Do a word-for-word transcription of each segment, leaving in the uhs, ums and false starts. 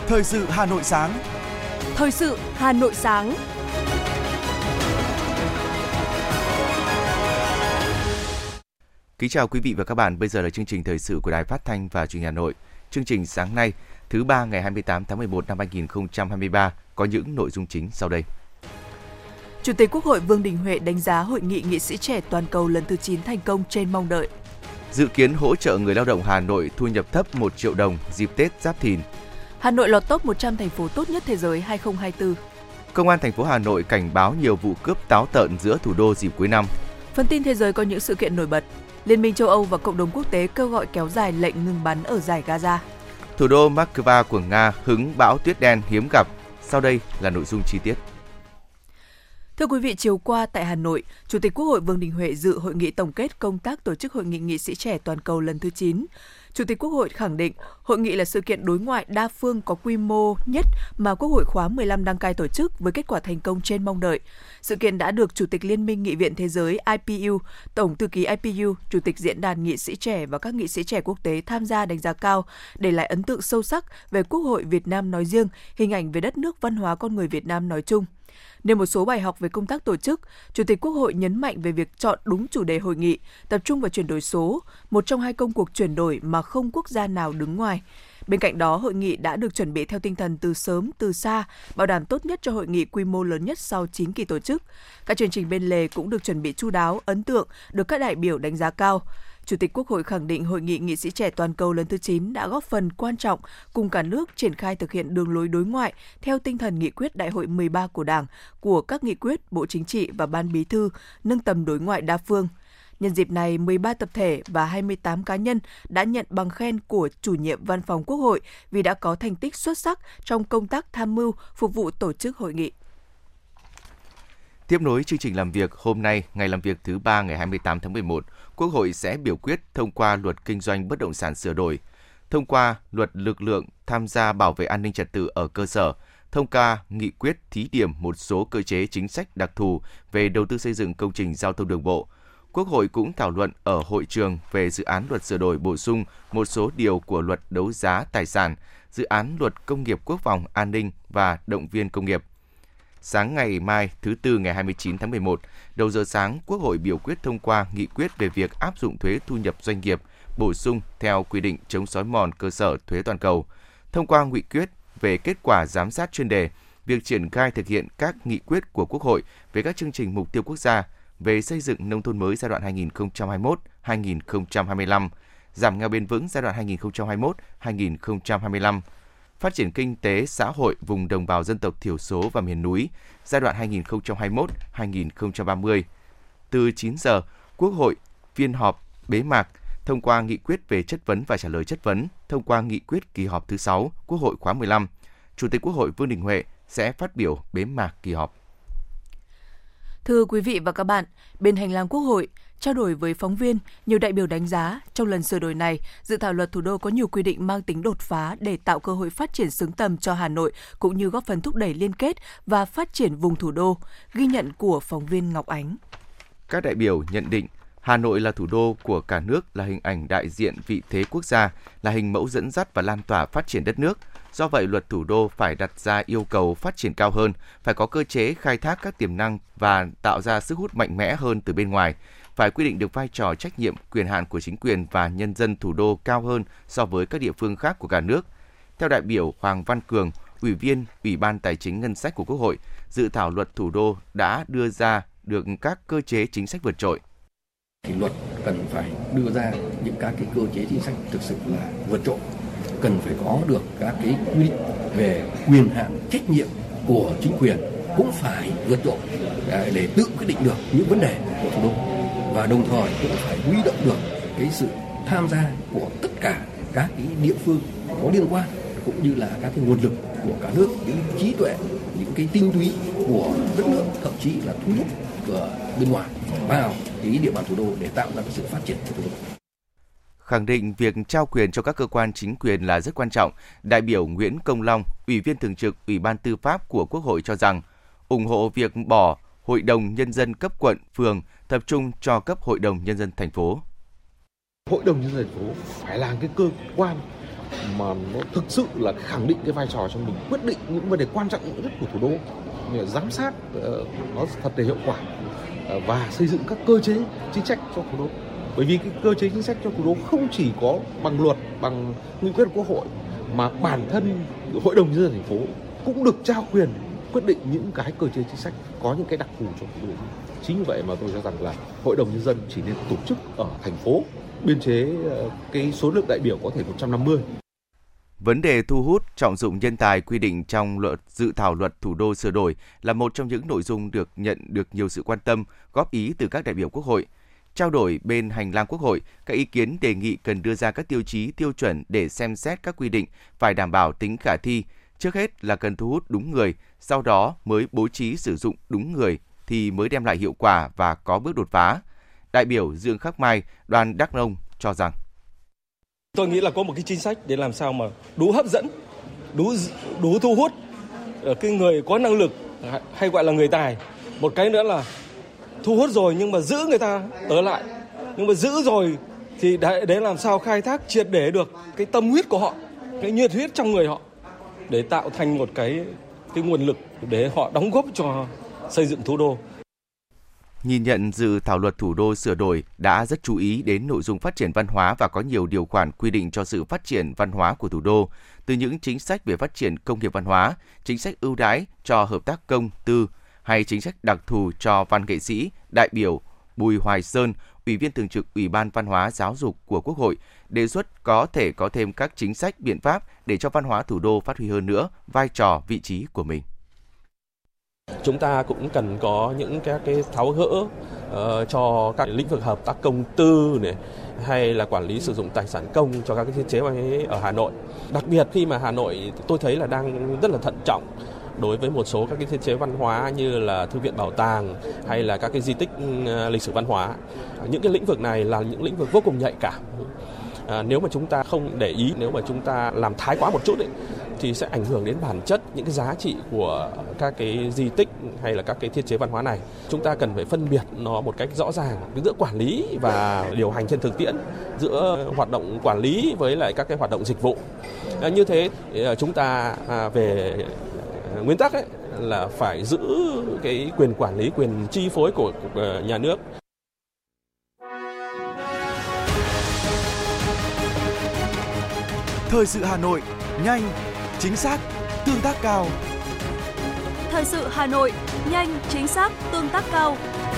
Thời sự Hà Nội sáng. Thời sự Hà Nội sáng. Kính chào quý vị và các bạn, bây giờ là chương trình thời sự của Đài Phát thanh và Truyền hình Hà Nội. Chương trình sáng nay, thứ ba ngày hai mươi tám tháng mười một năm hai nghìn không trăm hai mươi ba có những nội dung chính sau đây. Chủ tịch Quốc hội Vương Đình Huệ đánh giá hội nghị nghị sĩ trẻ toàn cầu lần thứ chín thành công trên mong đợi. Dự kiến hỗ trợ người lao động Hà Nội thu nhập thấp một triệu đồng dịp Tết Giáp Thìn. Hà Nội lọt top một trăm thành phố tốt nhất thế giới hai không hai tư. Công an thành phố Hà Nội cảnh báo nhiều vụ cướp táo tợn giữa thủ đô dịp cuối năm. Phần tin thế giới có những sự kiện nổi bật. Liên minh châu Âu và cộng đồng quốc tế kêu gọi kéo dài lệnh ngừng bắn ở dải Gaza. Thủ đô Moscow của Nga hứng bão tuyết đen hiếm gặp. Sau đây là nội dung chi tiết. Thưa quý vị, chiều qua tại Hà Nội, Chủ tịch Quốc hội Vương Đình Huệ dự hội nghị tổng kết công tác tổ chức hội nghị nghị sĩ trẻ toàn cầu lần thứ chín. Chủ tịch Quốc hội khẳng định hội nghị là sự kiện đối ngoại đa phương có quy mô nhất mà Quốc hội khóa mười lăm đăng cai tổ chức với kết quả thành công trên mong đợi. Sự kiện đã được Chủ tịch Liên minh Nghị viện Thế giới I P U, Tổng thư ký I P U, Chủ tịch Diễn đàn Nghị sĩ trẻ và các nghị sĩ trẻ quốc tế tham gia đánh giá cao, để lại ấn tượng sâu sắc về Quốc hội Việt Nam nói riêng, hình ảnh về đất nước văn hóa con người Việt Nam nói chung. Nêu một số bài học về công tác tổ chức, Chủ tịch Quốc hội nhấn mạnh về việc chọn đúng chủ đề hội nghị, tập trung vào chuyển đổi số, một trong hai công cuộc chuyển đổi mà không quốc gia nào đứng ngoài. Bên cạnh đó, hội nghị đã được chuẩn bị theo tinh thần từ sớm, từ xa, bảo đảm tốt nhất cho hội nghị quy mô lớn nhất sau chín kỳ tổ chức. Các chương trình bên lề cũng được chuẩn bị chu đáo, ấn tượng, được các đại biểu đánh giá cao. Chủ tịch Quốc hội khẳng định hội nghị nghị sĩ trẻ toàn cầu lần thứ chín đã góp phần quan trọng cùng cả nước triển khai thực hiện đường lối đối ngoại theo tinh thần nghị quyết Đại hội mười ba của Đảng, của các nghị quyết Bộ Chính trị và Ban Bí thư, nâng tầm đối ngoại đa phương. Nhân dịp này, mười ba tập thể và hai mươi tám cá nhân đã nhận bằng khen của chủ nhiệm Văn phòng Quốc hội vì đã có thành tích xuất sắc trong công tác tham mưu phục vụ tổ chức hội nghị. Tiếp nối chương trình làm việc, hôm nay, ngày làm việc thứ ba ngày hai mươi tám tháng mười một, Quốc hội sẽ biểu quyết thông qua Luật Kinh doanh bất động sản sửa đổi, thông qua Luật lực lượng tham gia bảo vệ an ninh trật tự ở cơ sở, thông qua nghị quyết thí điểm một số cơ chế chính sách đặc thù về đầu tư xây dựng công trình giao thông đường bộ. Quốc hội cũng thảo luận ở hội trường về dự án luật sửa đổi bổ sung một số điều của Luật đấu giá tài sản, dự án Luật công nghiệp quốc phòng an ninh và động viên công nghiệp. Sáng ngày mai, thứ Tư ngày hai mươi chín tháng mười một, đầu giờ sáng, Quốc hội biểu quyết thông qua nghị quyết về việc áp dụng thuế thu nhập doanh nghiệp bổ sung theo quy định chống xói mòn cơ sở thuế toàn cầu, thông qua nghị quyết về kết quả giám sát chuyên đề, việc triển khai thực hiện các nghị quyết của Quốc hội về các chương trình mục tiêu quốc gia về xây dựng nông thôn mới giai đoạn hai nghìn không trăm hai mươi mốt đến hai nghìn không trăm hai mươi lăm, giảm nghèo bền vững giai đoạn hai nghìn không trăm hai mươi mốt đến hai nghìn không trăm hai mươi lăm, phát triển kinh tế xã hội vùng đồng bào dân tộc thiểu số và miền núi giai đoạn hai nghìn không trăm hai mươi mốt đến hai nghìn không trăm ba mươi. Từ chín giờ, Quốc hội phiên họp bế mạc thông qua nghị quyết về chất vấn và trả lời chất vấn, thông qua nghị quyết kỳ họp thứ sáu Quốc hội khóa mười lăm. Chủ tịch Quốc hội Vương Đình Huệ sẽ phát biểu bế mạc kỳ họp. Thưa quý vị và các bạn, bên hành lang Quốc hội, trao đổi với phóng viên, nhiều đại biểu đánh giá trong lần sửa đổi này, dự thảo luật thủ đô có nhiều quy định mang tính đột phá để tạo cơ hội phát triển xứng tầm cho Hà Nội, cũng như góp phần thúc đẩy liên kết và phát triển vùng thủ đô, ghi nhận của phóng viên Ngọc Ánh. Các đại biểu nhận định Hà Nội là thủ đô của cả nước, là hình ảnh đại diện vị thế quốc gia, là hình mẫu dẫn dắt và lan tỏa phát triển đất nước. Do vậy, luật thủ đô phải đặt ra yêu cầu phát triển cao hơn, phải có cơ chế khai thác các tiềm năng và tạo ra sức hút mạnh mẽ hơn từ bên ngoài, phải quy định được vai trò trách nhiệm, quyền hạn của chính quyền và nhân dân thủ đô cao hơn so với các địa phương khác của cả nước. Theo đại biểu Hoàng Văn Cường, Ủy viên Ủy ban Tài chính Ngân sách của Quốc hội, dự thảo luật thủ đô đã đưa ra được các cơ chế chính sách vượt trội. Thì luật cần phải đưa ra những các cái cơ chế chính sách thực sự là vượt trội, cần phải có được các cái quy định về quyền hạn trách nhiệm của chính quyền cũng phải vượt trội để tự quyết định được những vấn đề của thủ đô, và đồng thời cũng phải huy động được cái sự tham gia của tất cả các cái địa phương có liên quan, cũng như là các cái nguồn lực của cả nước, những trí tuệ, những cái tinh túy của đất nước, thậm chí là thu hút của bên ngoài vào cái địa bàn thủ đô để tạo ra cái sự phát triển của thủ đô. Khẳng định việc trao quyền cho các cơ quan chính quyền là rất quan trọng, đại biểu Nguyễn Công Long, Ủy viên Thường trực Ủy ban Tư pháp của Quốc hội cho rằng ủng hộ việc bỏ Hội đồng Nhân dân cấp quận, phường, tập trung cho cấp Hội đồng Nhân dân thành phố. Hội đồng Nhân dân thành phố phải là cái cơ quan mà nó thực sự là khẳng định cái vai trò cho mình, quyết định những vấn đề quan trọng nhất của thủ đô, như là giám sát nó thật là hiệu quả và xây dựng các cơ chế chính sách cho thủ đô. Bởi vì cái cơ chế chính sách cho thủ đô không chỉ có bằng luật, bằng nghị quyết của Quốc hội, mà bản thân Hội đồng Nhân dân thành phố cũng được trao quyền quyết định những cái cơ chế chính sách có những cái đặc thù cho thủ đô. Chính vì vậy mà tôi cho rằng là Hội đồng Nhân dân chỉ nên tổ chức ở thành phố, biên chế cái số lượng đại biểu có thể một trăm năm mươi. Vấn đề thu hút, trọng dụng nhân tài quy định trong luật dự thảo luật thủ đô sửa đổi là một trong những nội dung được nhận được nhiều sự quan tâm, góp ý từ các đại biểu Quốc hội. Trao đổi bên hành lang Quốc hội, các ý kiến đề nghị cần đưa ra các tiêu chí, tiêu chuẩn để xem xét các quy định phải đảm bảo tính khả thi. Trước hết là cần thu hút đúng người, sau đó mới bố trí sử dụng đúng người thì mới đem lại hiệu quả và có bước đột phá. Đại biểu Dương Khắc Mai, đoàn Đắk Nông cho rằng tôi nghĩ là có một cái chính sách để làm sao mà đủ hấp dẫn, đủ đủ thu hút cái người có năng lực hay gọi là người tài. Một cái nữa là thu hút rồi nhưng mà giữ người ta ở lại. Nhưng mà giữ rồi thì để, để làm sao khai thác triệt để được cái tâm huyết của họ, cái nhiệt huyết trong người họ để tạo thành một cái cái nguồn lực để họ đóng góp cho xây dựng thủ đô. Nhìn nhận dự thảo luật thủ đô sửa đổi đã rất chú ý đến nội dung phát triển văn hóa và có nhiều điều khoản quy định cho sự phát triển văn hóa của thủ đô, từ những chính sách về phát triển công nghiệp văn hóa, chính sách ưu đãi cho hợp tác công tư hay chính sách đặc thù cho văn nghệ sĩ. Đại biểu Bùi Hoài Sơn, Ủy viên Thường trực Ủy ban Văn hóa Giáo dục của Quốc hội, đề xuất có thể có thêm các chính sách biện pháp để cho văn hóa thủ đô phát huy hơn nữa vai trò, vị trí của mình. Chúng ta cũng cần có những các cái tháo gỡ uh, cho các lĩnh vực hợp tác công tư này, hay là quản lý sử dụng tài sản công cho các cái thiết chế ở Hà Nội. Đặc biệt khi mà Hà Nội tôi thấy là đang rất là thận trọng đối với một số các cái thiết chế văn hóa như là thư viện bảo tàng hay là các cái di tích uh, lịch sử văn hóa. Những cái lĩnh vực này là những lĩnh vực vô cùng nhạy cảm. À, nếu mà chúng ta không để ý, nếu mà chúng ta làm thái quá một chút ấy, thì sẽ ảnh hưởng đến bản chất những cái giá trị của các cái di tích hay là các cái thiết chế văn hóa này. Chúng ta cần phải phân biệt nó một cách rõ ràng giữa quản lý và điều hành trên thực tiễn, giữa hoạt động quản lý với lại các cái hoạt động dịch vụ. À, như thế chúng ta à, về nguyên tắc ấy, là phải giữ cái quyền quản lý, quyền chi phối của, của nhà nước. Thời sự Hà Nội, nhanh, chính xác, tương tác cao. Thời sự Hà Nội, nhanh, chính xác, tương tác cao.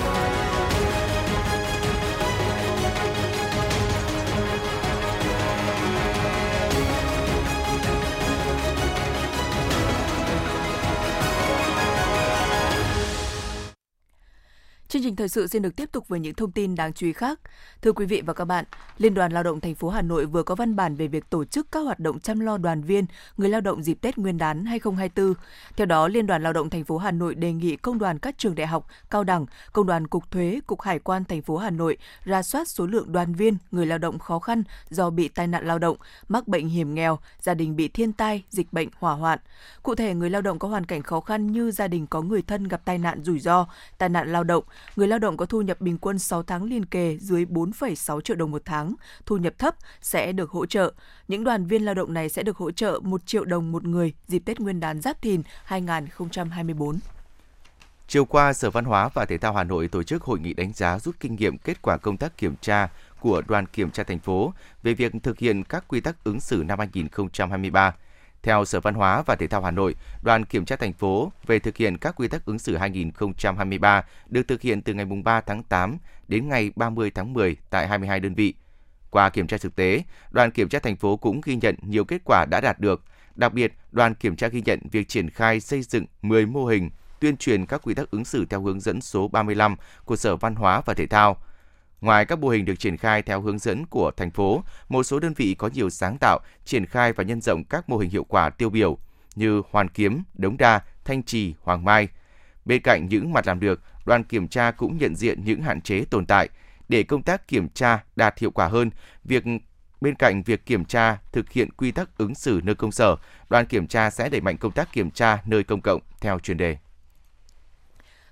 Chương trình thời sự xin được tiếp tục với những thông tin đáng chú ý khác. Thưa quý vị và các bạn, Liên đoàn Lao động thành phố Hà Nội vừa có văn bản về việc tổ chức các hoạt động chăm lo đoàn viên, người lao động dịp Tết Nguyên đán hai không hai tư. Theo đó, Liên đoàn Lao động thành phố Hà Nội đề nghị công đoàn các trường đại học, cao đẳng, công đoàn Cục Thuế, Cục Hải quan thành phố Hà Nội rà soát số lượng đoàn viên, người lao động khó khăn do bị tai nạn lao động, mắc bệnh hiểm nghèo, gia đình bị thiên tai, dịch bệnh, hỏa hoạn. Cụ thể, người lao động có hoàn cảnh khó khăn như gia đình có người thân gặp tai nạn rủi ro, tai nạn lao động, người lao động có thu nhập bình quân sáu tháng liên kề dưới bốn phẩy sáu triệu đồng một tháng, thu nhập thấp sẽ được hỗ trợ. Những đoàn viên lao động này sẽ được hỗ trợ một triệu đồng một người dịp Tết Nguyên đán Giáp Thìn hai không hai tư. Chiều qua, Sở Văn hóa và Thể thao Hà Nội tổ chức hội nghị đánh giá rút kinh nghiệm kết quả công tác kiểm tra của đoàn kiểm tra thành phố về việc thực hiện các quy tắc ứng xử năm hai không hai ba. Theo Sở Văn hóa và Thể thao Hà Nội, đoàn kiểm tra thành phố về thực hiện các quy tắc ứng xử hai không hai ba được thực hiện từ ngày ba tháng tám đến ngày ba mươi tháng mười tại hai mươi hai đơn vị. Qua kiểm tra thực tế, đoàn kiểm tra thành phố cũng ghi nhận nhiều kết quả đã đạt được. Đặc biệt, đoàn kiểm tra ghi nhận việc triển khai xây dựng mười mô hình tuyên truyền các quy tắc ứng xử theo hướng dẫn số ba mươi lăm của Sở Văn hóa và Thể thao. Ngoài các mô hình được triển khai theo hướng dẫn của thành phố, một số đơn vị có nhiều sáng tạo, triển khai và nhân rộng các mô hình hiệu quả tiêu biểu như Hoàn Kiếm, Đống Đa, Thanh Trì, Hoàng Mai. Bên cạnh những mặt làm được, đoàn kiểm tra cũng nhận diện những hạn chế tồn tại. Để công tác kiểm tra đạt hiệu quả hơn, việc bên cạnh việc kiểm tra thực hiện quy tắc ứng xử nơi công sở, đoàn kiểm tra sẽ đẩy mạnh công tác kiểm tra nơi công cộng theo chuyên đề.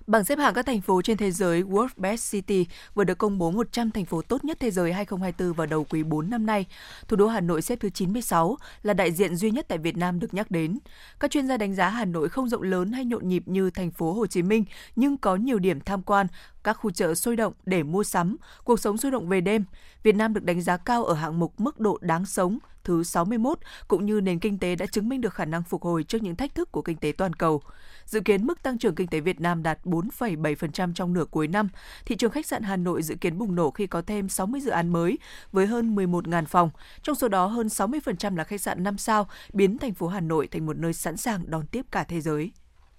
Bảng xếp hạng các thành phố trên thế giới World Best City vừa được công bố một trăm thành phố tốt nhất thế giới hai không hai tư vào đầu quý bốn năm nay. Thủ đô Hà Nội xếp thứ chín mươi sáu, là đại diện duy nhất tại Việt Nam được nhắc đến. Các chuyên gia đánh giá Hà Nội không rộng lớn hay nhộn nhịp như thành phố Hồ Chí Minh, nhưng có nhiều điểm tham quan, các khu chợ sôi động để mua sắm, cuộc sống sôi động về đêm. Việt Nam được đánh giá cao ở hạng mục mức độ đáng sống thứ sáu mươi mốt, cũng như nền kinh tế đã chứng minh được khả năng phục hồi trước những thách thức của kinh tế toàn cầu. Dự kiến mức tăng trưởng kinh tế Việt Nam đạt bốn phẩy bảy phần trăm trong nửa cuối năm. Thị trường khách sạn Hà Nội dự kiến bùng nổ khi có thêm sáu mươi dự án mới với hơn mười một nghìn phòng. Trong số đó, hơn sáu mươi phần trăm là khách sạn năm sao, biến thành phố Hà Nội thành một nơi sẵn sàng đón tiếp cả thế giới.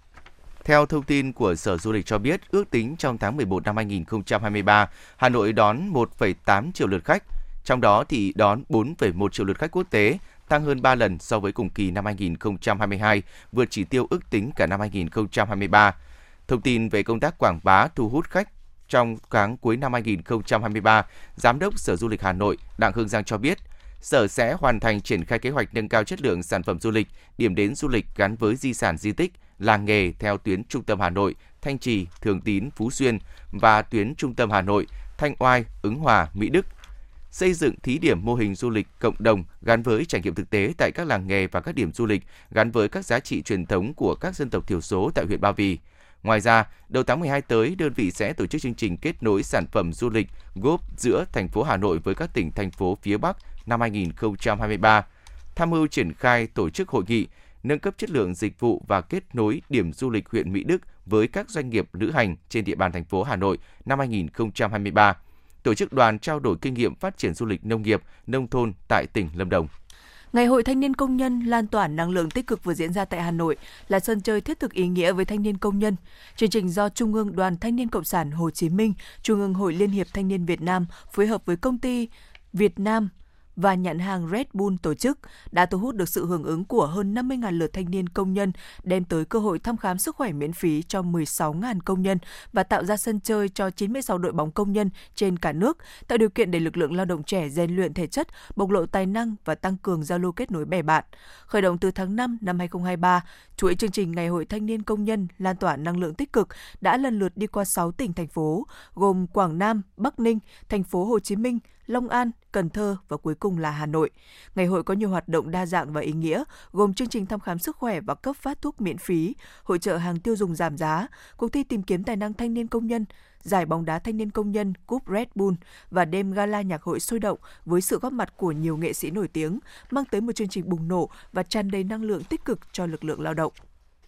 Theo thông tin của Sở Du lịch cho biết, ước tính trong tháng mười một năm hai nghìn không trăm hai mươi ba, Hà Nội đón một phẩy tám triệu lượt khách, trong đó thì đón bốn phẩy một triệu lượt khách quốc tế, tăng hơn ba lần so với cùng kỳ năm hai nghìn không trăm hai mươi hai, vượt chỉ tiêu ước tính cả năm hai nghìn không trăm hai mươi ba. Thông tin về công tác quảng bá thu hút khách trong tháng cuối năm hai nghìn không trăm hai mươi ba, Giám đốc Sở Du lịch Hà Nội Đặng Hương Giang cho biết, Sở sẽ hoàn thành triển khai kế hoạch nâng cao chất lượng sản phẩm du lịch, điểm đến du lịch gắn với di sản di tích, làng nghề theo tuyến trung tâm Hà Nội, Thanh Trì, Thường Tín, Phú Xuyên và tuyến trung tâm Hà Nội, Thanh Oai, Ứng Hòa, Mỹ Đức. Xây dựng thí điểm mô hình du lịch cộng đồng gắn với trải nghiệm thực tế tại các làng nghề và các điểm du lịch gắn với các giá trị truyền thống của các dân tộc thiểu số tại huyện Ba Vì. Ngoài ra, đầu tháng mười hai tới, đơn vị sẽ tổ chức chương trình kết nối sản phẩm du lịch góp giữa thành phố Hà Nội với các tỉnh, thành phố phía Bắc năm hai nghìn không trăm hai mươi ba, tham mưu triển khai tổ chức hội nghị, nâng cấp chất lượng dịch vụ và kết nối điểm du lịch huyện Mỹ Đức với các doanh nghiệp lữ hành trên địa bàn thành phố Hà Nội năm hai nghìn không trăm hai mươi ba, tổ chức đoàn trao đổi kinh nghiệm phát triển du lịch nông nghiệp, nông thôn tại tỉnh Lâm Đồng. Ngày hội Thanh niên công nhân lan tỏa năng lượng tích cực vừa diễn ra tại Hà Nội là sân chơi thiết thực ý nghĩa với thanh niên công nhân. Chương trình do Trung ương Đoàn Thanh niên Cộng sản Hồ Chí Minh, Trung ương Hội Liên hiệp Thanh niên Việt Nam phối hợp với công ty Việt Nam và nhãn hàng Red Bull tổ chức đã thu hút được sự hưởng ứng của hơn năm mươi nghìn lượt thanh niên công nhân, đem tới cơ hội thăm khám sức khỏe miễn phí cho mười sáu nghìn công nhân và tạo ra sân chơi cho chín mươi sáu đội bóng công nhân trên cả nước, tạo điều kiện để lực lượng lao động trẻ rèn luyện thể chất, bộc lộ tài năng và tăng cường giao lưu kết nối bè bạn. Khởi động từ tháng năm năm hai nghìn không trăm hai mươi ba, chuỗi chương trình Ngày hội Thanh niên công nhân lan tỏa năng lượng tích cực đã lần lượt đi qua sáu tỉnh thành phố gồm Quảng Nam, Bắc Ninh, thành phố Hồ Chí Minh, Long An, Cần Thơ và cuối cùng là Hà Nội. Ngày hội có nhiều hoạt động đa dạng và ý nghĩa, gồm chương trình thăm khám sức khỏe và cấp phát thuốc miễn phí, hội chợ hàng tiêu dùng giảm giá, cuộc thi tìm kiếm tài năng thanh niên công nhân, giải bóng đá thanh niên công nhân cúp Red Bull và đêm gala nhạc hội sôi động với sự góp mặt của nhiều nghệ sĩ nổi tiếng, mang tới một chương trình bùng nổ và tràn đầy năng lượng tích cực cho lực lượng lao động.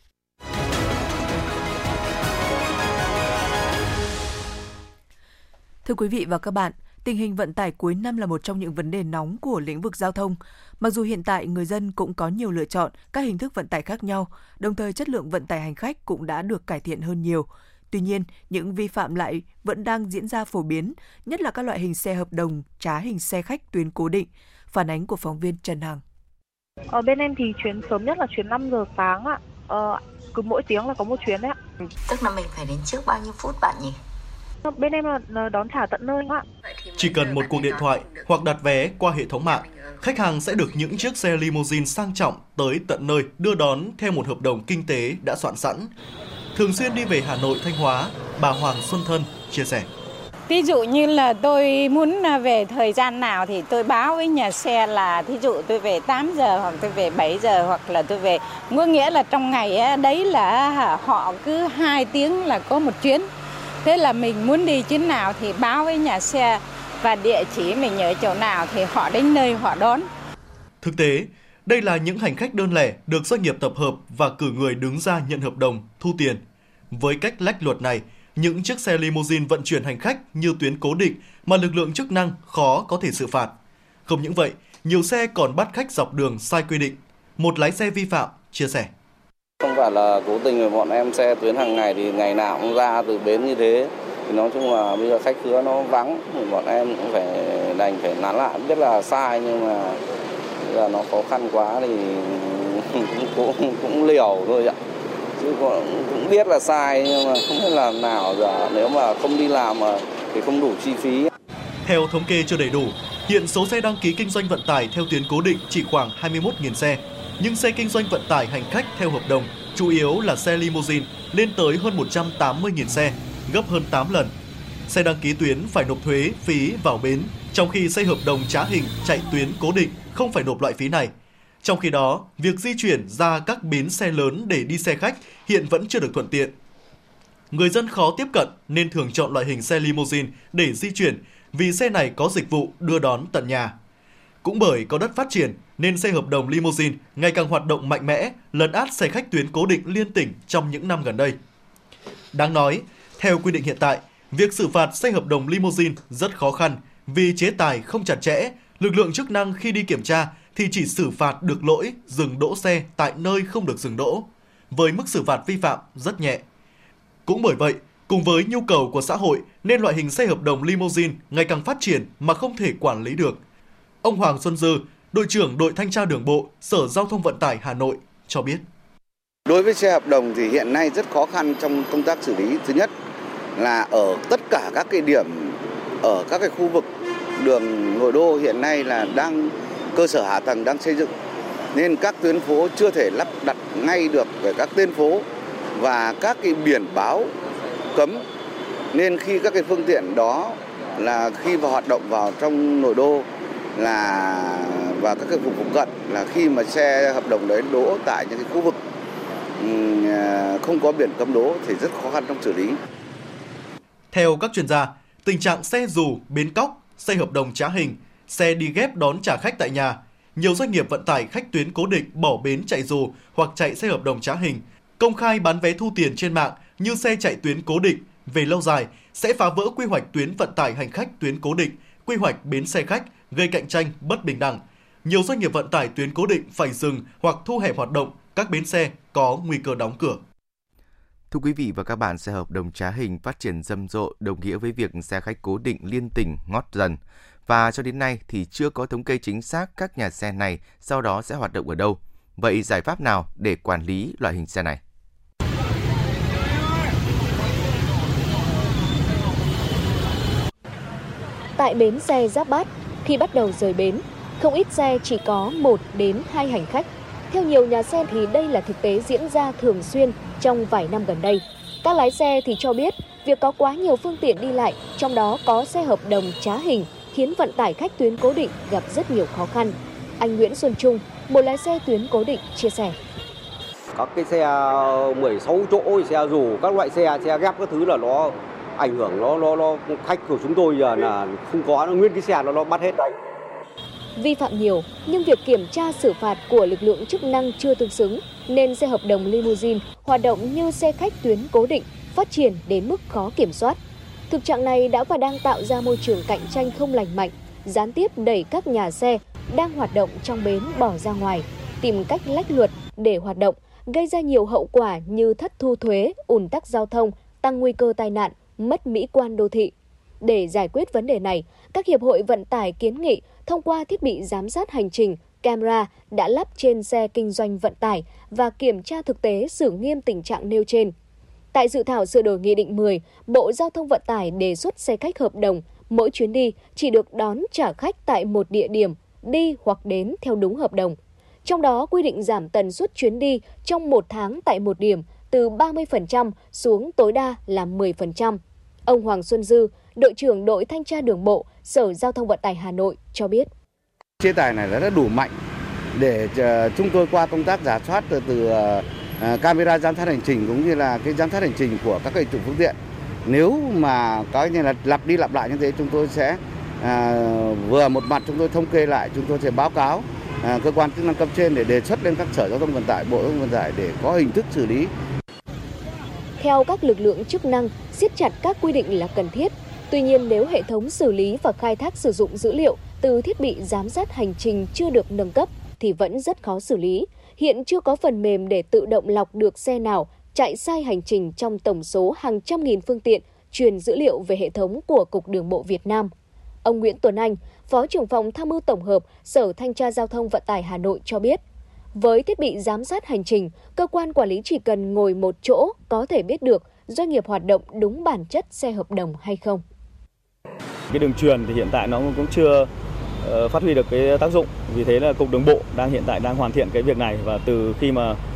Thưa quý vị và các bạn, tình hình vận tải cuối năm là một trong những vấn đề nóng của lĩnh vực giao thông. Mặc dù hiện tại người dân cũng có nhiều lựa chọn các hình thức vận tải khác nhau, đồng thời chất lượng vận tải hành khách cũng đã được cải thiện hơn nhiều. Tuy nhiên, những vi phạm lại vẫn đang diễn ra phổ biến, nhất là các loại hình xe hợp đồng, trá hình xe khách tuyến cố định. Phản ánh của phóng viên Trần Hằng. Ở bên em thì chuyến sớm nhất là chuyến năm giờ sáng ạ. Ờ, cứ mỗi tiếng là có một chuyến đấy ạ. Tức là mình phải đến trước bao nhiêu phút bạn nhỉ? Bên em là đón trả tận nơi ạ. Chỉ cần một cuộc điện thoại hoặc đặt vé qua hệ thống mạng, khách hàng sẽ được những chiếc xe limousine sang trọng tới tận nơi đưa đón theo một hợp đồng kinh tế đã soạn sẵn. Thường xuyên đi về Hà Nội, Thanh Hóa, bà Hoàng Xuân Thân chia sẻ. Ví dụ như là tôi muốn về thời gian nào thì tôi báo với nhà xe là thí dụ tôi về tám giờ hoặc tôi về bảy giờ hoặc là tôi về. Có nghĩa là trong ngày đấy là họ cứ hai tiếng là có một chuyến. Thế là mình muốn đi chuyến nào thì báo với nhà xe và địa chỉ mình ở chỗ nào thì họ đến nơi họ đón. Thực tế, đây là những hành khách đơn lẻ được doanh nghiệp tập hợp và cử người đứng ra nhận hợp đồng, thu tiền. Với cách lách luật này, những chiếc xe limousine vận chuyển hành khách như tuyến cố định mà lực lượng chức năng khó có thể xử phạt. Không những vậy, nhiều xe còn bắt khách dọc đường sai quy định. Một lái xe vi phạm chia sẻ. Không phải là cố tình, mà bọn em xe tuyến hàng ngày thì ngày nào cũng ra từ bến như thế. Thì nói chung là bây giờ khách khứa nó vắng thì bọn em cũng phải đành phải nán lại. Biết là sai nhưng mà bây giờ nó khó khăn quá thì cũng, cũng, cũng liều thôi ạ. Chứ cũng, cũng biết là sai nhưng mà không biết làm nào giờ. Nếu mà không đi làm mà thì không đủ chi phí. Theo thống kê chưa đầy đủ, hiện số xe đăng ký kinh doanh vận tải theo tuyến cố định chỉ khoảng hai mươi mốt nghìn xe. Nhưng xe kinh doanh vận tải hành khách theo hợp đồng chủ yếu là xe limousine lên tới hơn một trăm tám mươi nghìn xe, gấp hơn tám lần. Xe đăng ký tuyến phải nộp thuế, phí vào bến, trong khi xe hợp đồng trá hình chạy tuyến cố định không phải nộp loại phí này. Trong khi đó, việc di chuyển ra các bến xe lớn để đi xe khách hiện vẫn chưa được thuận tiện. Người dân khó tiếp cận nên thường chọn loại hình xe limousine để di chuyển vì xe này có dịch vụ đưa đón tận nhà. Cũng bởi có đất phát triển nên xe hợp đồng limousine ngày càng hoạt động mạnh mẽ, lấn át xe khách tuyến cố định liên tỉnh trong những năm gần đây. Đáng nói, theo quy định hiện tại, việc xử phạt xe hợp đồng limousine rất khó khăn vì chế tài không chặt chẽ, lực lượng chức năng khi đi kiểm tra thì chỉ xử phạt được lỗi dừng đỗ xe tại nơi không được dừng đỗ, với mức xử phạt vi phạm rất nhẹ. Cũng bởi vậy, cùng với nhu cầu của xã hội nên loại hình xe hợp đồng limousine ngày càng phát triển mà không thể quản lý được. Ông Hoàng Xuân Dư, đội trưởng đội thanh tra đường bộ, Sở Giao thông Vận tải Hà Nội cho biết. Đối với xe hợp đồng thì hiện nay rất khó khăn trong công tác xử lý. Thứ nhất là ở tất cả các cái điểm ở các cái khu vực đường nội đô hiện nay là đang cơ sở hạ tầng đang xây dựng nên các tuyến phố chưa thể lắp đặt ngay được về các tên phố và các cái biển báo cấm, nên khi các cái phương tiện đó là khi vào hoạt động vào trong nội đô là và các cái vùng phụ cận là khi mà xe hợp đồng đấy đỗ tại những cái khu vực không có biển cấm đỗ thì rất khó khăn trong xử lý. Theo các chuyên gia, tình trạng xe dù, bến cóc, xe hợp đồng trá hình, xe đi ghép đón trả khách tại nhà, nhiều doanh nghiệp vận tải khách tuyến cố định bỏ bến chạy dù hoặc chạy xe hợp đồng trá hình, công khai bán vé thu tiền trên mạng như xe chạy tuyến cố định, về lâu dài sẽ phá vỡ quy hoạch tuyến vận tải hành khách tuyến cố định, quy hoạch bến xe khách, gây cạnh tranh bất bình đẳng. Nhiều doanh nghiệp vận tải tuyến cố định phải dừng hoặc thu hẹp hoạt động, các bến xe có nguy cơ đóng cửa. Thưa quý vị và các bạn, xe hợp đồng trá hình phát triển rầm rộ đồng nghĩa với việc xe khách cố định liên tỉnh ngót dần. Và cho đến nay thì chưa có thống kê chính xác các nhà xe này sau đó sẽ hoạt động ở đâu. Vậy giải pháp nào để quản lý loại hình xe này? Tại bến xe Giáp Bát, khi bắt đầu rời bến, không ít xe chỉ có một đến hai hành khách. Theo nhiều nhà xe thì đây là thực tế diễn ra thường xuyên trong vài năm gần đây. Các lái xe thì cho biết việc có quá nhiều phương tiện đi lại, trong đó có xe hợp đồng trá hình, khiến vận tải khách tuyến cố định gặp rất nhiều khó khăn. Anh Nguyễn Xuân Trung, một lái xe tuyến cố định, chia sẻ. Các cái xe mười sáu chỗ, xe dù, các loại xe, xe ghép các thứ là nó ảnh hưởng, nó, nó, nó khách của chúng tôi giờ là không có, nó nguyên cái xe nó, nó bắt hết. Vi phạm nhiều, nhưng việc kiểm tra xử phạt của lực lượng chức năng chưa tương xứng, nên xe hợp đồng limousine hoạt động như xe khách tuyến cố định, phát triển đến mức khó kiểm soát. Thực trạng này đã và đang tạo ra môi trường cạnh tranh không lành mạnh, gián tiếp đẩy các nhà xe đang hoạt động trong bến bỏ ra ngoài, tìm cách lách luật để hoạt động, gây ra nhiều hậu quả như thất thu thuế, ùn tắc giao thông, tăng nguy cơ tai nạn, mất mỹ quan đô thị. Để giải quyết vấn đề này, các hiệp hội vận tải kiến nghị thông qua thiết bị giám sát hành trình, camera đã lắp trên xe kinh doanh vận tải và kiểm tra thực tế xử nghiêm tình trạng nêu trên. Tại dự thảo sửa đổi Nghị định mười, Bộ Giao thông Vận tải đề xuất xe khách hợp đồng mỗi chuyến đi chỉ được đón trả khách tại một địa điểm, đi hoặc đến theo đúng hợp đồng. Trong đó quy định giảm tần suất chuyến đi trong một tháng tại một điểm từ ba mươi phần trăm xuống tối đa là mười phần trăm. Ông Hoàng Xuân Dư, đội trưởng đội thanh tra đường bộ, Sở Giao thông Vận tải Hà Nội cho biết. Chế tài này là đã đủ mạnh để uh, chúng tôi qua công tác rà soát từ, từ uh, camera giám sát hành trình cũng như là cái giám sát hành trình của các cái chủ phương tiện. Nếu mà có như là lặp đi lặp lại như thế, chúng tôi sẽ uh, vừa một mặt chúng tôi thống kê lại, chúng tôi sẽ báo cáo uh, cơ quan chức năng cấp trên để đề xuất lên các sở giao thông vận tải, bộ giao thông vận tải để có hình thức xử lý. Theo các lực lượng chức năng, siết chặt các quy định là cần thiết. Tuy nhiên, nếu hệ thống xử lý và khai thác sử dụng dữ liệu từ thiết bị giám sát hành trình chưa được nâng cấp thì vẫn rất khó xử lý. Hiện chưa có phần mềm để tự động lọc được xe nào chạy sai hành trình trong tổng số hàng trăm nghìn phương tiện truyền dữ liệu về hệ thống của Cục Đường bộ Việt Nam. Ông Nguyễn Tuấn Anh, Phó trưởng phòng tham mưu tổng hợp Sở Thanh tra Giao thông Vận tải Hà Nội cho biết, với thiết bị giám sát hành trình, cơ quan quản lý chỉ cần ngồi một chỗ có thể biết được doanh nghiệp hoạt động đúng bản chất xe hợp đồng hay không. Cái đường truyền thì hiện tại nó cũng chưa uh, phát huy được cái tác dụng, vì thế là Cục Đường bộ đang hiện tại đang hoàn thiện cái việc này, và từ khi mà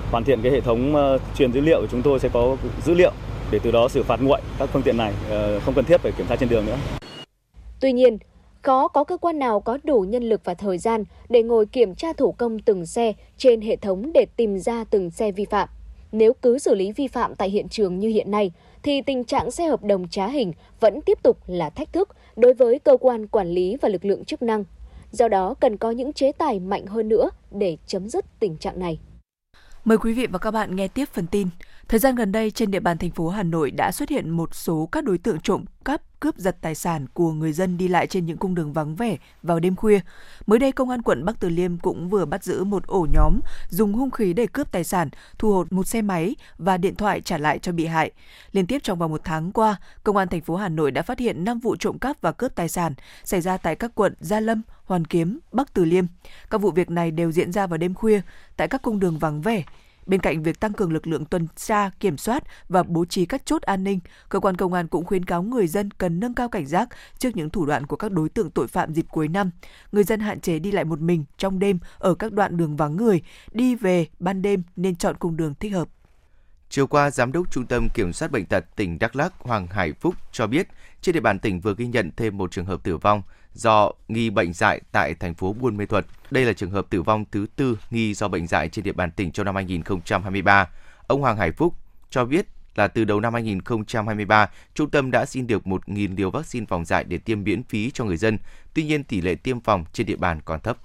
hoàn thiện cái hệ thống truyền dữ liệu, chúng tôi sẽ có dữ liệu để từ đó xử phạt nguội các phương tiện này, không cần thiết phải kiểm tra trên đường nữa. Tuy nhiên, khó có cơ quan nào có đủ nhân lực và thời gian để ngồi kiểm tra thủ công từng xe trên hệ thống để tìm ra từng xe vi phạm. Nếu cứ xử lý vi phạm tại hiện trường như hiện nay, thì tình trạng xe hợp đồng trá hình vẫn tiếp tục là thách thức đối với cơ quan quản lý và lực lượng chức năng. Do đó, cần có những chế tài mạnh hơn nữa để chấm dứt tình trạng này. Mời quý vị và các bạn nghe tiếp phần tin. Thời gian gần đây, trên địa bàn thành phố Hà Nội đã xuất hiện một số các đối tượng trộm cắp, cướp giật tài sản của người dân đi lại trên những cung đường vắng vẻ vào đêm khuya. Mới đây, Công an quận Bắc Từ Liêm cũng vừa bắt giữ một ổ nhóm dùng hung khí để cướp tài sản, thu hồi một xe máy và điện thoại trả lại cho bị hại. Liên tiếp trong vòng một tháng qua, Công an thành phố Hà Nội đã phát hiện năm vụ trộm cắp và cướp tài sản xảy ra tại các quận Gia Lâm, Hoàn Kiếm, Bắc Từ Liêm. Các vụ việc này đều diễn ra vào đêm khuya tại các cung đường vắng vẻ. Bên cạnh việc tăng cường lực lượng tuần tra, kiểm soát và bố trí các chốt an ninh, cơ quan công an cũng khuyến cáo người dân cần nâng cao cảnh giác trước những thủ đoạn của các đối tượng tội phạm dịp cuối năm. Người dân hạn chế đi lại một mình trong đêm ở các đoạn đường vắng người, đi về ban đêm nên chọn cung đường thích hợp. Chiều qua, Giám đốc Trung tâm Kiểm soát Bệnh tật tỉnh Đắk Lắk Hoàng Hải Phúc cho biết, trên địa bàn tỉnh vừa ghi nhận thêm một trường hợp tử vong do nghi bệnh dại tại thành phố Buôn Mê Thuột. Đây là trường hợp tử vong thứ tư nghi do bệnh dại trên địa bàn tỉnh trong năm hai nghìn không trăm hai mươi ba. Ông Hoàng Hải Phúc cho biết là từ đầu năm hai nghìn không trăm hai mươi ba, trung tâm đã xin được một nghìn liều vaccine phòng dại để tiêm miễn phí cho người dân. Tuy nhiên, tỷ lệ tiêm phòng trên địa bàn còn thấp.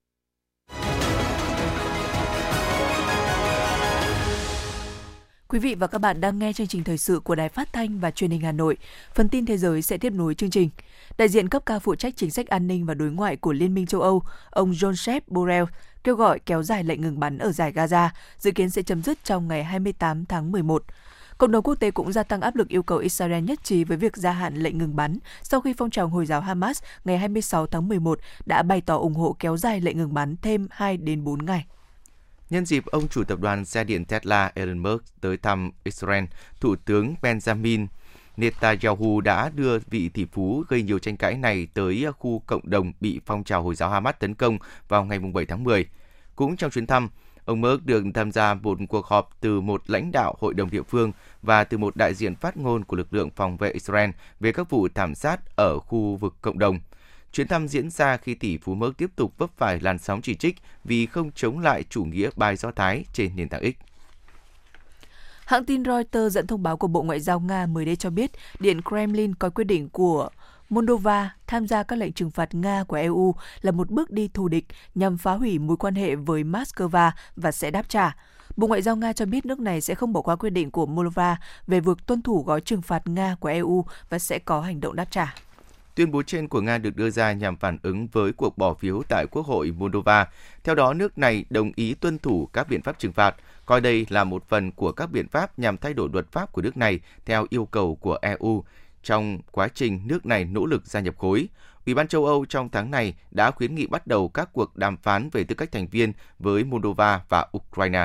Quý vị và các bạn đang nghe chương trình thời sự của Đài Phát thanh và Truyền hình Hà Nội. Phần tin thế giới sẽ tiếp nối chương trình. Đại diện cấp cao phụ trách chính sách an ninh và đối ngoại của Liên minh châu Âu, ông Josep Borrell, kêu gọi kéo dài lệnh ngừng bắn ở dải Gaza, dự kiến sẽ chấm dứt trong ngày hai mươi tám tháng mười một. Cộng đồng quốc tế cũng gia tăng áp lực yêu cầu Israel nhất trí với việc gia hạn lệnh ngừng bắn sau khi phong trào Hồi giáo Hamas ngày hai mươi sáu tháng mười một đã bày tỏ ủng hộ kéo dài lệnh ngừng bắn thêm hai đến bốn ngày. Nhân dịp ông chủ tập đoàn xe điện Tesla Elon Musk tới thăm Israel, Thủ tướng Benjamin Netanyahu đã đưa vị tỷ phú gây nhiều tranh cãi này tới khu cộng đồng bị phong trào Hồi giáo Hamas tấn công vào ngày bảy tháng mười. Cũng trong chuyến thăm, ông Musk được tham gia một cuộc họp từ một lãnh đạo hội đồng địa phương và từ một đại diện phát ngôn của lực lượng phòng vệ Israel về các vụ thảm sát ở khu vực cộng đồng. Chuyến thăm diễn ra khi tỷ phú Musk tiếp tục vấp phải làn sóng chỉ trích vì không chống lại chủ nghĩa bài Do Thái trên nền tảng X. Hãng tin Reuters dẫn thông báo của Bộ Ngoại giao Nga mới đây cho biết Điện Kremlin coi quyết định của Moldova tham gia các lệnh trừng phạt Nga của e u là một bước đi thù địch nhằm phá hủy mối quan hệ với Moscow và sẽ đáp trả. Bộ Ngoại giao Nga cho biết nước này sẽ không bỏ qua quyết định của Moldova về việc tuân thủ gói trừng phạt Nga của e u và sẽ có hành động đáp trả. Tuyên bố trên của Nga được đưa ra nhằm phản ứng với cuộc bỏ phiếu tại Quốc hội Moldova. Theo đó, nước này đồng ý tuân thủ các biện pháp trừng phạt, coi đây là một phần của các biện pháp nhằm thay đổi luật pháp của nước này theo yêu cầu của e u trong quá trình nước này nỗ lực gia nhập khối. Ủy ban châu Âu trong tháng này đã khuyến nghị bắt đầu các cuộc đàm phán về tư cách thành viên với Moldova và Ukraine.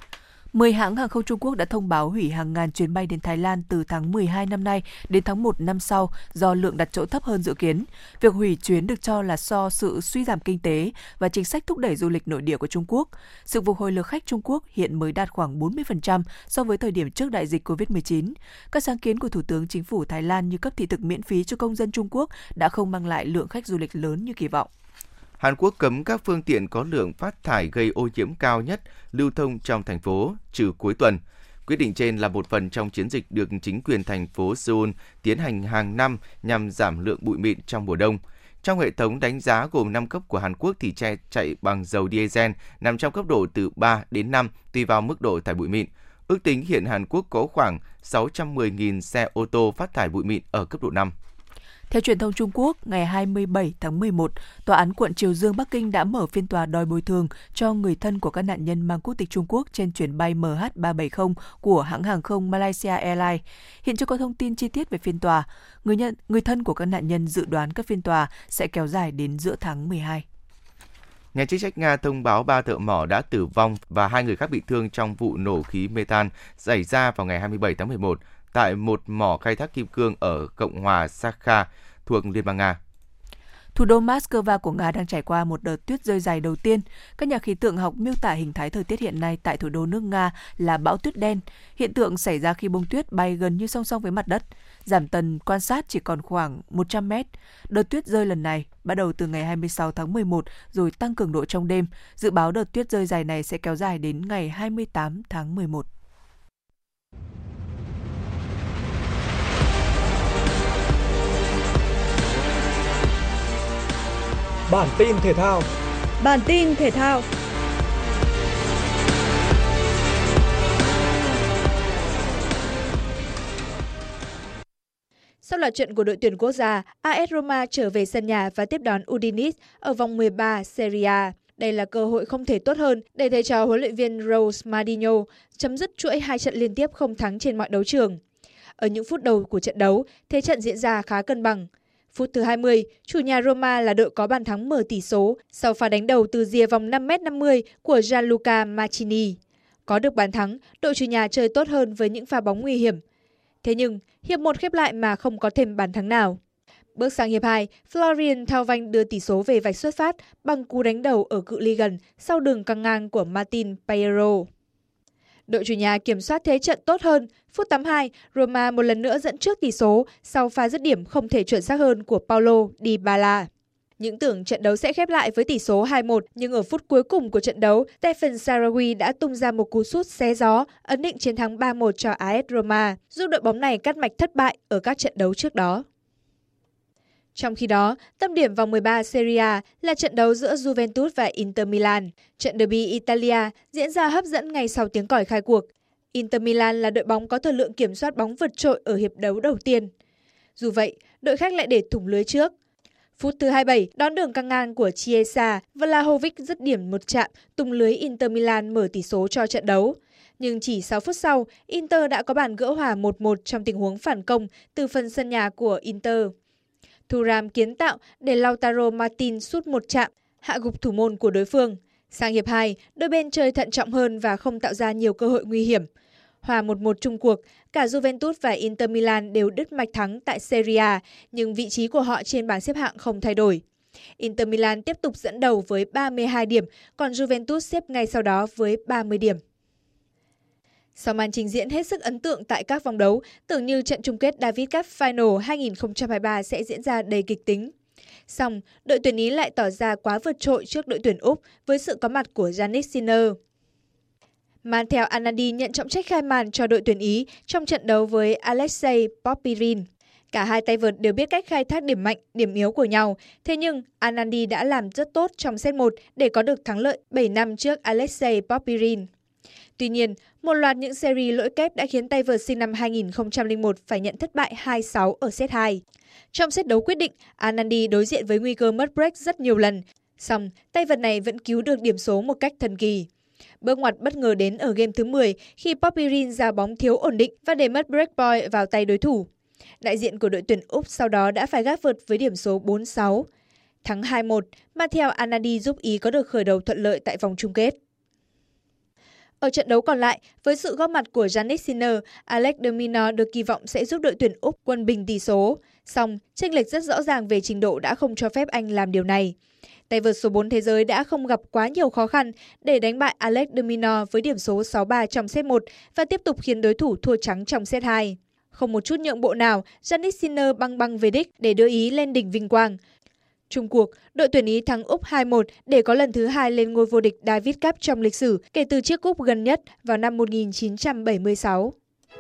mười hãng hàng không Trung Quốc đã thông báo hủy hàng ngàn chuyến bay đến Thái Lan từ tháng mười hai năm nay đến tháng một năm sau do lượng đặt chỗ thấp hơn dự kiến. Việc hủy chuyến được cho là do sự suy giảm kinh tế và chính sách thúc đẩy du lịch nội địa của Trung Quốc. Sự phục hồi lượt khách Trung Quốc hiện mới đạt khoảng bốn mươi phần trăm so với thời điểm trước đại dịch covid mười chín. Các sáng kiến của Thủ tướng Chính phủ Thái Lan như cấp thị thực miễn phí cho công dân Trung Quốc đã không mang lại lượng khách du lịch lớn như kỳ vọng. Hàn Quốc cấm các phương tiện có lượng phát thải gây ô nhiễm cao nhất lưu thông trong thành phố, trừ cuối tuần. Quyết định trên là một phần trong chiến dịch được chính quyền thành phố Seoul tiến hành hàng năm nhằm giảm lượng bụi mịn trong mùa đông. Trong hệ thống đánh giá gồm năm cấp của Hàn Quốc thì xe chạy bằng dầu diesel nằm trong cấp độ từ ba đến năm tùy vào mức độ thải bụi mịn. Ước tính hiện Hàn Quốc có khoảng sáu trăm mười nghìn xe ô tô phát thải bụi mịn ở cấp độ năm. Theo truyền thông Trung Quốc, ngày hai mươi bảy tháng mười một, Tòa án quận Triều Dương Bắc Kinh đã mở phiên tòa đòi bồi thường cho người thân của các nạn nhân mang quốc tịch Trung Quốc trên chuyến bay M H ba bảy không của hãng hàng không Malaysia Airlines. Hiện chưa có thông tin chi tiết về phiên tòa. Người, nhân, người thân của các nạn nhân dự đoán các phiên tòa sẽ kéo dài đến giữa tháng mười hai. Nhà chức trách Nga thông báo ba thợ mỏ đã tử vong và hai người khác bị thương trong vụ nổ khí metan xảy ra vào ngày hai mươi bảy tháng mười một tại một mỏ khai thác kim cương ở Cộng hòa Sakha thuộc Liên bang Nga. Thủ đô Moscow của Nga đang trải qua một đợt tuyết rơi dày đầu tiên. Các nhà khí tượng học miêu tả hình thái thời tiết hiện nay tại thủ đô nước Nga là bão tuyết đen. Hiện tượng xảy ra khi bông tuyết bay gần như song song với mặt đất. Giảm tần quan sát chỉ còn khoảng một trăm mét. Đợt tuyết rơi lần này bắt đầu từ ngày hai mươi sáu tháng mười một rồi tăng cường độ trong đêm. Dự báo đợt tuyết rơi dài này sẽ kéo dài đến ngày hai mươi tám tháng mười một. Bản tin thể thao. Bản tin thể thao. Sau loạt trận của đội tuyển quốc gia, a ét Roma trở về sân nhà và tiếp đón Udinese ở vòng mười ba Serie A. Đây là cơ hội không thể tốt hơn để thầy trò huấn luyện viên Jose Mourinho chấm dứt chuỗi hai trận liên tiếp không thắng trên mọi đấu trường. Ở những phút đầu của trận đấu, thế trận diễn ra khá cân bằng. Phút thứ hai mươi, chủ nhà Roma là đội có bàn thắng mở tỷ số sau pha đánh đầu từ rìa vòng năm mét năm mươi của Gianluca Mancini. Có được bàn thắng, đội chủ nhà chơi tốt hơn với những pha bóng nguy hiểm. Thế nhưng, hiệp một khép lại mà không có thêm bàn thắng nào. Bước sang hiệp hai, Florian Thauvin đưa tỷ số về vạch xuất phát bằng cú đánh đầu ở cự ly gần sau đường căng ngang của Martin Paierro. Đội chủ nhà kiểm soát thế trận tốt hơn. Phút tám mươi hai, Roma một lần nữa dẫn trước tỷ số sau pha dứt điểm không thể chuẩn xác hơn của Paulo Dybala. Những tưởng trận đấu sẽ khép lại với tỷ số hai một, nhưng ở phút cuối cùng của trận đấu, Stefan Sarawi đã tung ra một cú sút xé gió, ấn định chiến thắng ba một cho a ét Roma, giúp đội bóng này cắt mạch thất bại ở các trận đấu trước đó. Trong khi đó, tâm điểm vòng mười ba Serie A là trận đấu giữa Juventus và Inter Milan. Trận derby Italia diễn ra hấp dẫn ngay sau tiếng còi khai cuộc. Inter Milan là đội bóng có thời lượng kiểm soát bóng vượt trội ở hiệp đấu đầu tiên. Dù vậy, đội khách lại để thủng lưới trước. Phút thứ hai mươi bảy, đón đường căng ngang của Chiesa, Vlahovic dứt điểm một chạm, tung lưới Inter Milan mở tỷ số cho trận đấu. Nhưng chỉ sáu phút sau, Inter đã có bàn gỡ hòa một một trong tình huống phản công từ phần sân nhà của Inter. Thuram kiến tạo để Lautaro Martin sút một chạm, hạ gục thủ môn của đối phương. Sang hiệp hai, đôi bên chơi thận trọng hơn và không tạo ra nhiều cơ hội nguy hiểm. Hòa một một chung cuộc, cả Juventus và Inter Milan đều đứt mạch thắng tại Serie A, nhưng vị trí của họ trên bảng xếp hạng không thay đổi. Inter Milan tiếp tục dẫn đầu với ba mươi hai điểm, còn Juventus xếp ngay sau đó với ba mươi điểm. Sau màn trình diễn hết sức ấn tượng tại các vòng đấu, tưởng như trận chung kết Davis Cup Final hai không hai ba sẽ diễn ra đầy kịch tính. Song, đội tuyển Ý lại tỏ ra quá vượt trội trước đội tuyển Úc với sự có mặt của Yannick Sinner. Matteo Anandi nhận trọng trách khai màn cho đội tuyển Ý trong trận đấu với Alexei Popyrin. Cả hai tay vợt đều biết cách khai thác điểm mạnh, điểm yếu của nhau. Thế nhưng, Anandi đã làm rất tốt trong set một để có được thắng lợi bảy năm trước Alexei Popyrin. Tuy nhiên, một loạt những series lỗi kép đã khiến tay vợt sinh năm hai không không một phải nhận thất bại hai sáu ở set hai. Trong set đấu quyết định, Anandi đối diện với nguy cơ mất break rất nhiều lần. Song, tay vợt này vẫn cứu được điểm số một cách thần kỳ. Bước ngoặt bất ngờ đến ở game thứ mười khi Popyrin ra bóng thiếu ổn định và để mất break point vào tay đối thủ. Đại diện của đội tuyển Úc sau đó đã phải gác vợt với điểm số bốn sáu. Thắng hai một, Matteo Anandi giúp Ý có được khởi đầu thuận lợi tại vòng chung kết. Ở trận đấu còn lại, với sự góp mặt của Yannick Sinner, Alex de Minaur được kỳ vọng sẽ giúp đội tuyển Úc quân bình tỷ số. Song, chênh lệch rất rõ ràng về trình độ đã không cho phép anh làm điều này. Tay vợt số bốn thế giới đã không gặp quá nhiều khó khăn để đánh bại Alex de Minaur với điểm số sáu ba trong set một và tiếp tục khiến đối thủ thua trắng trong set hai. Không một chút nhượng bộ nào, Yannick Sinner băng băng về đích để đưa Ý lên đỉnh vinh quang. Chung cuộc, đội tuyển Ý thắng Úc hai một để có lần thứ hai lên ngôi vô địch Davis Cup trong lịch sử kể từ chiếc cúp gần nhất vào năm một nghìn chín trăm bảy mươi sáu.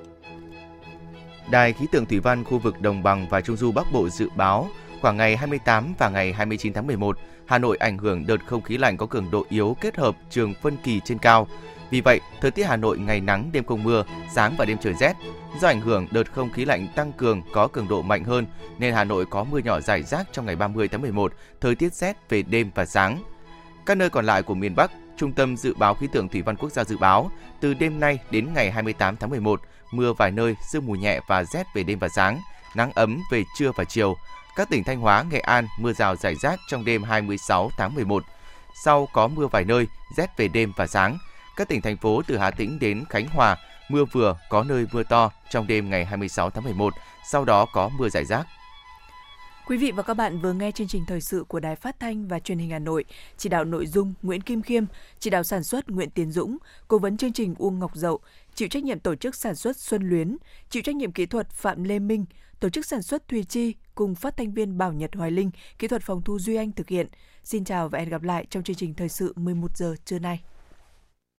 Đài khí tượng thủy văn khu vực Đồng bằng và Trung du Bắc Bộ dự báo khoảng ngày hai mươi tám và ngày hai mươi chín tháng mười một, Hà Nội ảnh hưởng đợt không khí lạnh có cường độ yếu kết hợp trường phân kỳ trên cao. Vì vậy, thời tiết Hà Nội ngày nắng, đêm không mưa, sáng và đêm trời rét. Do ảnh hưởng đợt không khí lạnh tăng cường có cường độ mạnh hơn nên Hà Nội có mưa nhỏ rải rác trong ngày ba mươi tháng mười một, thời tiết rét về đêm và sáng. Các nơi còn lại của miền Bắc, Trung tâm Dự báo Khí tượng Thủy văn Quốc gia dự báo từ đêm nay đến ngày hai mươi tám tháng mười một, mưa vài nơi, sương mù nhẹ và rét về đêm và sáng, nắng ấm về trưa và chiều. Các tỉnh Thanh Hóa, Nghệ An mưa rào rải rác trong đêm hai mươi sáu tháng mười một. Sau có mưa vài nơi, rét về đêm và sáng. Các tỉnh thành phố từ Hà Tĩnh đến Khánh Hòa mưa vừa, có nơi mưa to trong đêm ngày hai mươi sáu tháng mười một, sau đó có mưa rải rác. Quý vị và các bạn vừa nghe chương trình thời sự của Đài Phát thanh và Truyền hình Hà Nội. Chỉ đạo nội dung Nguyễn Kim Khiêm, chỉ đạo sản xuất Nguyễn Tiến Dũng, cố vấn chương trình Uông Ngọc Dậu, chịu trách nhiệm tổ chức sản xuất Xuân Luyến, chịu trách nhiệm kỹ thuật Phạm Lê Minh, tổ chức sản xuất Thùy Chi cùng phát thanh viên Bảo Nhật Hoài Linh, kỹ thuật phòng thu Duy Anh thực hiện. Xin chào và hẹn gặp lại trong chương trình thời sự mười một giờ trưa nay.